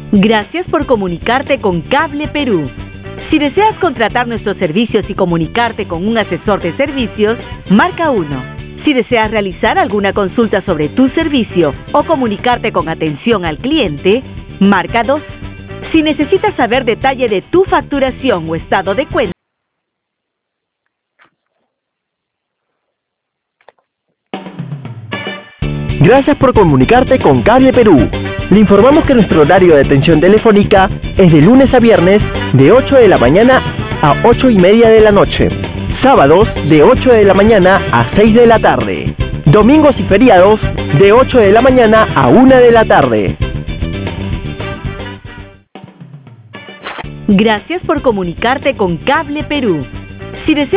Gracias por comunicarte con Cable Perú. Si deseas contratar nuestros servicios y comunicarte con un asesor de servicios, marca 1. Si deseas realizar alguna consulta sobre tu servicio o comunicarte con atención al cliente, marca 2. Si necesitas saber detalle de tu facturación o estado de cuenta, Gracias por comunicarte con Cable Perú. Le informamos que nuestro horario de atención telefónica es de lunes a viernes de 8 de la mañana a 8:30 de la noche. Sábados de 8 de la mañana a 6 de la tarde. Domingos y feriados de 8 de la mañana a 1 de la tarde. gracias por comunicarte con Cable Perú. Si deseas